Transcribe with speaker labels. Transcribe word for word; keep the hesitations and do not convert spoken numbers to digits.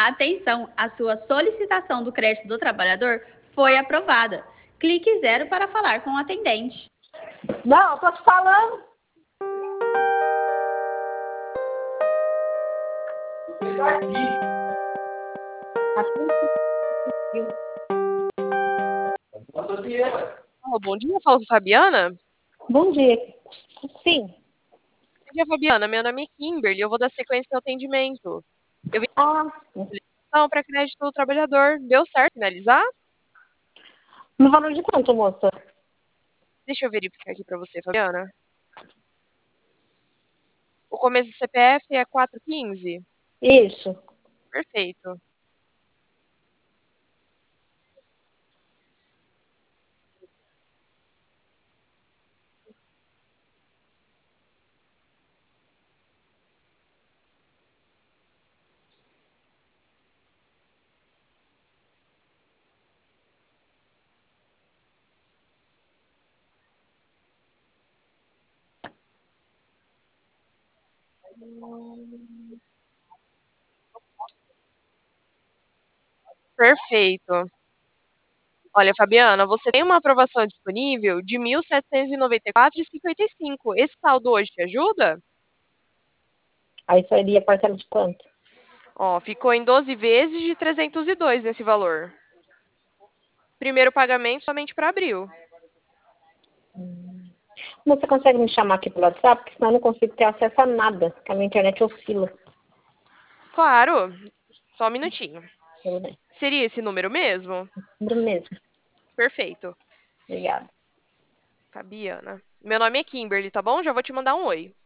Speaker 1: Atenção, a sua solicitação do crédito do trabalhador foi aprovada. Clique zero para falar com o atendente.
Speaker 2: Não, eu tô te falando.
Speaker 3: Oh, bom dia, fala com a Fabiana.
Speaker 2: Bom dia. Sim.
Speaker 3: Bom dia, Fabiana. Meu nome é Kimberly. Eu vou dar sequência ao atendimento. Eu vim
Speaker 2: Ah,
Speaker 3: não para crédito do trabalhador. Deu certo finalizar?
Speaker 2: no valor de quanto, moça?
Speaker 3: Deixa eu verificar aqui para você, Fabiana. O começo do C P F é quatro quinze?
Speaker 2: Isso.
Speaker 3: Perfeito. Perfeito. Olha, Fabiana, você tem uma aprovação disponível de mil setecentos e noventa e quatro reais e cinquenta e cinco centavos. Esse saldo hoje te ajuda?
Speaker 2: Aí seria parcela de quanto?
Speaker 3: Ó, ficou em doze vezes de trezentos e dois nesse valor. Primeiro pagamento somente para abril.
Speaker 2: Você consegue me chamar aqui pelo WhatsApp? Porque senão eu não consigo ter acesso a nada, porque a minha internet oscila.
Speaker 3: Claro. Só um minutinho.
Speaker 2: Tudo bem.
Speaker 3: Seria esse número mesmo?
Speaker 2: Lembro mesmo.
Speaker 3: Perfeito.
Speaker 2: Obrigada.
Speaker 3: Fabiana. Meu nome é Kimberly, tá bom? Já vou te mandar um oi.